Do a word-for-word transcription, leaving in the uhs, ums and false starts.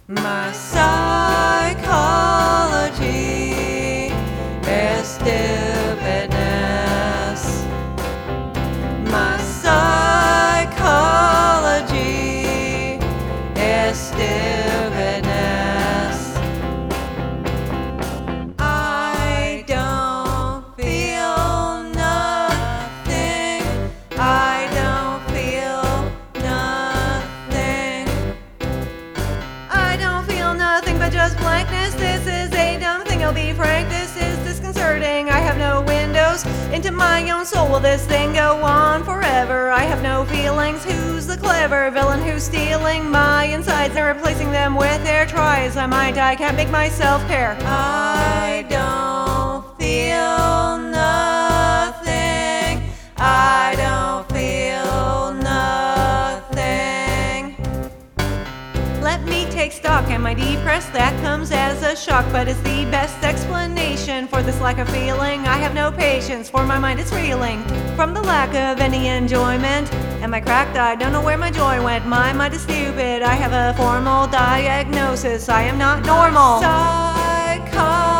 My psychology is stupidness. My psychology is stupidness. I don't feel nothing. I don't feel nothing. I don't feel nothing but just blankness. This is a dumb thing, I'll be frank. This is disconcerting. I have no windows into my own soul. Will this thing go on forever? I have no feelings. Who's the clever villain who's stealing my insides and replacing them with their tries? I might, I can't make myself care. I don't feel nothing. I don't feel nothing. Let me take stock. Am I depressed? That comes as a shock, but it's the best explanation for this lack of feeling. I have no patience, for my mind is reeling from the lack of any enjoyment. Am I cracked? I don't know where my joy went. My mind is stupid. I have a formal diagnosis. I am not normal. Psycho